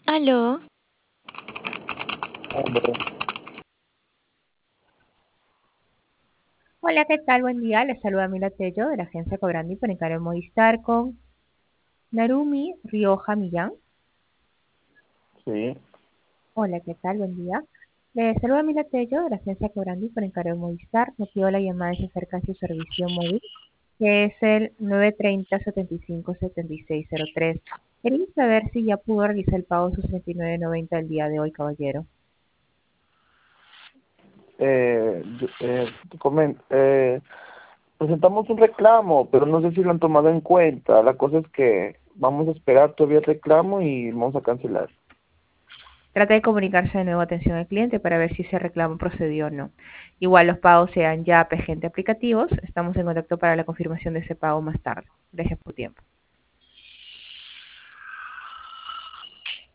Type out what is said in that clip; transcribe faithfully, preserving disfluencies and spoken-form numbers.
Aló, Hombre, Hola, ¿qué tal? Buen día. Les saluda Mila Tello de la agencia Cobrandi por encargo de Movistar con Narumi Rioja Millán. sí. Hola, ¿qué tal? Buen día. Les saluda Mila Tello de la agencia Cobrandi por encargo de Movistar. Me pido la llamada y se acerca a su servicio móvil, que es el nueve tres cero, siete cinco, siete seis cero tres. Quería saber si ya pudo realizar el pago de sus treinta y nueve noventa el día de hoy, caballero. Eh, yo- eh, te comen- eh, presentamos un reclamo, pero no sé si lo han tomado en cuenta. La cosa es que vamos a esperar todavía el reclamo y vamos a cancelar. Trata de comunicarse de nuevo a atención al cliente para ver si ese reclamo procedió o no. Igual los pagos sean ya P G aplicativos. Estamos en contacto para la confirmación de ese pago más tarde. Gracias por tu tiempo.